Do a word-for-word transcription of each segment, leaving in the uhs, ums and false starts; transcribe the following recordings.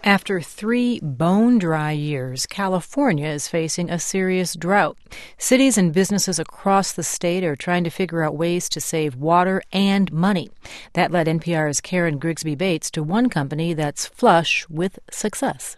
After three bone-dry years, California is facing a serious drought. Cities and businesses across the state are trying to figure out ways to save water and money. That led N P R's Karen Grigsby Bates to one company that's flush with success.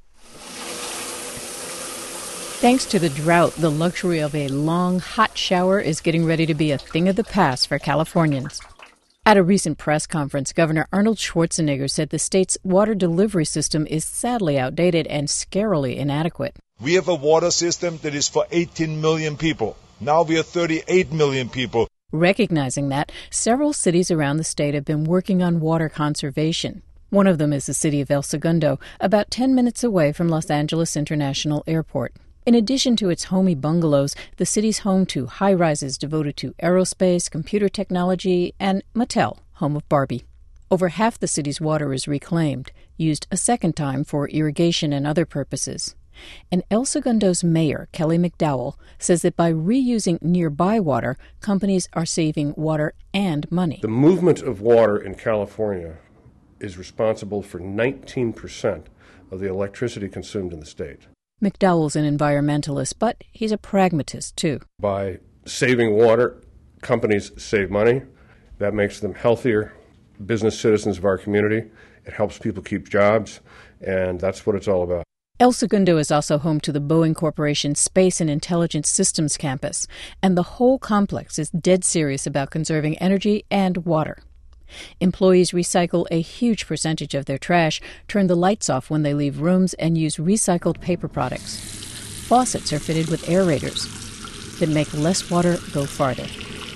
Thanks to the drought, the luxury of a long, hot shower is getting ready to be a thing of the past for Californians. At a recent press conference, Governor Arnold Schwarzenegger said the state's water delivery system is sadly outdated and scarily inadequate. We have a water system that is for eighteen million people. Now we are thirty-eight million people. Recognizing that, several cities around the state have been working on water conservation. One of them is the city of El Segundo, about ten minutes away from Los Angeles International Airport. In addition to its homey bungalows, the city's home to high-rises devoted to aerospace, computer technology, and Mattel, home of Barbie. Over half the city's water is reclaimed, used a second time for irrigation and other purposes. And El Segundo's mayor, Kelly McDowell, says that by reusing nearby water, companies are saving water and money. The movement of water in California is responsible for nineteen percent of the electricity consumed in the state. McDowell's an environmentalist, but he's a pragmatist, too. By saving water, companies save money. That makes them healthier business citizens of our community. It helps people keep jobs, and that's what it's all about. El Segundo is also home to the Boeing Corporation Space and Intelligence Systems campus, and the whole complex is dead serious about conserving energy and water. Employees recycle a huge percentage of their trash, turn the lights off when they leave rooms, and use recycled paper products. Faucets are fitted with aerators that make less water go farther.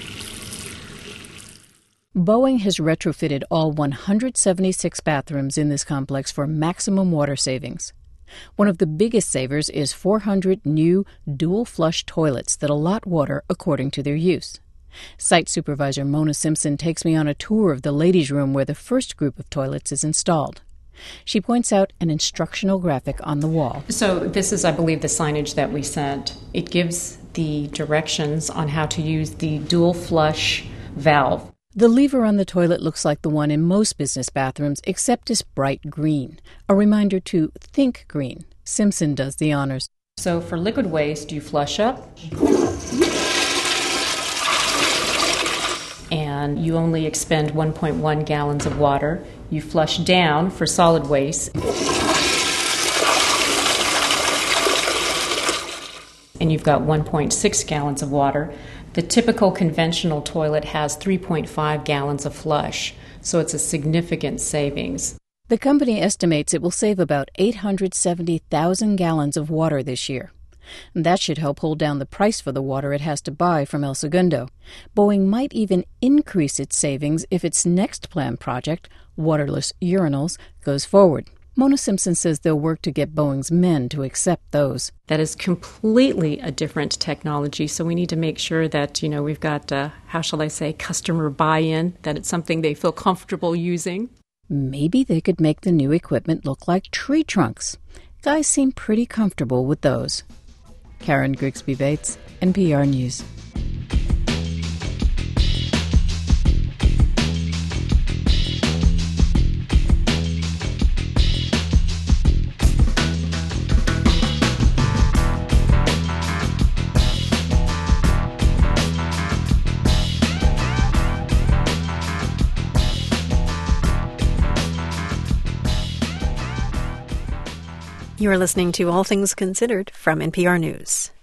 Boeing has retrofitted all one hundred seventy-six bathrooms in this complex for maximum water savings. One of the biggest savers is four hundred new dual-flush toilets that allot water according to their use. Site supervisor Mona Simpson takes me on a tour of the ladies' room where the first group of toilets is installed. She points out an instructional graphic on the wall. So this is, I believe, the signage that we sent. It gives the directions on how to use the dual flush valve. The lever on the toilet looks like the one in most business bathrooms, except it's bright green, a reminder to think green. Simpson does the honors. So for liquid waste, you flush up, and you only expend one point one gallons of water. You flush down for solid waste, and you've got one point six gallons of water. The typical conventional toilet has three point five gallons of flush, so it's a significant savings. The company estimates it will save about eight hundred seventy thousand gallons of water this year. That should help hold down the price for the water it has to buy from El Segundo. Boeing might even increase its savings if its next planned project, waterless urinals, goes forward. Mona Simpson says they'll work to get Boeing's men to accept those. That is completely a different technology, so we need to make sure that, you know, we've got, uh, how shall I say, customer buy-in, that it's something they feel comfortable using. Maybe they could make the new equipment look like tree trunks. Guys seem pretty comfortable with those. Karen Grigsby Bates, N P R News. You are listening to All Things Considered from N P R News.